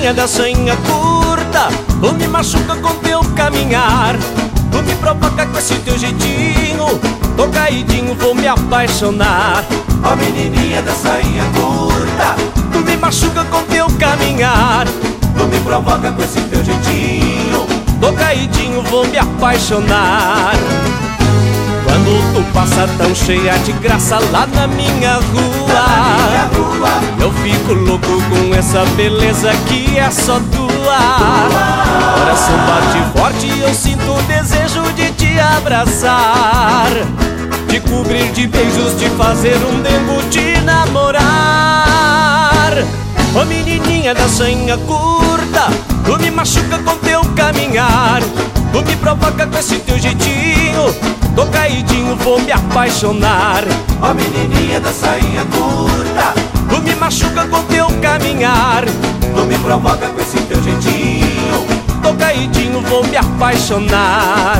menininha da sainha curta, tu me machuca com teu caminhar. Tu me provoca com esse teu jeitinho, tô caidinho, vou me apaixonar. Ó menininha da sainha curta, tu me machuca com teu caminhar. Tu me provoca com esse teu jeitinho, tô caidinho, vou me apaixonar. Quando tu passa tão cheia de graça lá na minha rua, eu fico louco com essa beleza que é só tua. Coração bate forte e eu sinto o desejo de te abraçar, de cobrir de beijos, de fazer um tempo te namorar. Ô menininha da sainha curta, tu me machuca com teu caminhar. Tu me provoca com esse teu jeitinho, tô caidinho, vou me apaixonar. Ó menininha da sainha curta, tu me machuca com teu caminhar. Tu me provoca com esse teu jeitinho, tô caidinho, vou me apaixonar.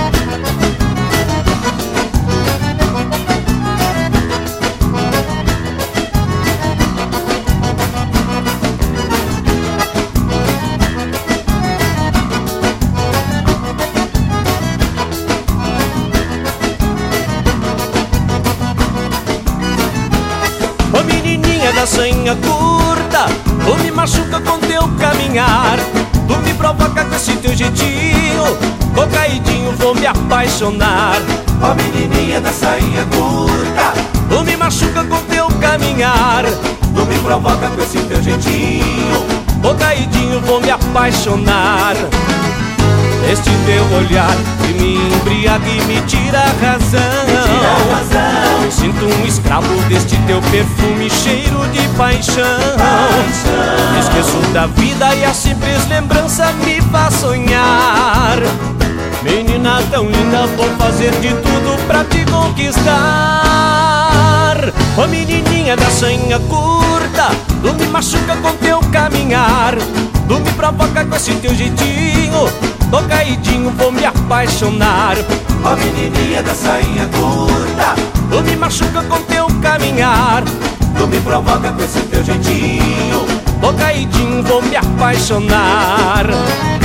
Ô menininha da sainha curta, tu me machuca com teu caminhar. Tu me provoca com esse teu jeitinho, tô caidinho, vou me apaixonar. Ó menininha da sainha curta, tu me machuca com teu caminhar. Tu me provoca com esse teu jeitinho, tô caidinho, vou me apaixonar. Este teu olhar que me embriaga e me tira a razão. Me sinto um escravo deste teu perfume, cheiro de paixão. Me esqueço da vida e a simples lembrança me faz sonhar. Menina tão linda, vou fazer de tudo pra te conquistar. Ô menininha da sainha curta, tu me machuca com teu caminhar. Tu me provoca com esse teu jeitinho, tô caidinho, vou me apaixonar. Ó menininha da sainha curta, tu me machuca com teu caminhar. Tu me provoca com esse teu jeitinho, tô caidinho, vou me apaixonar.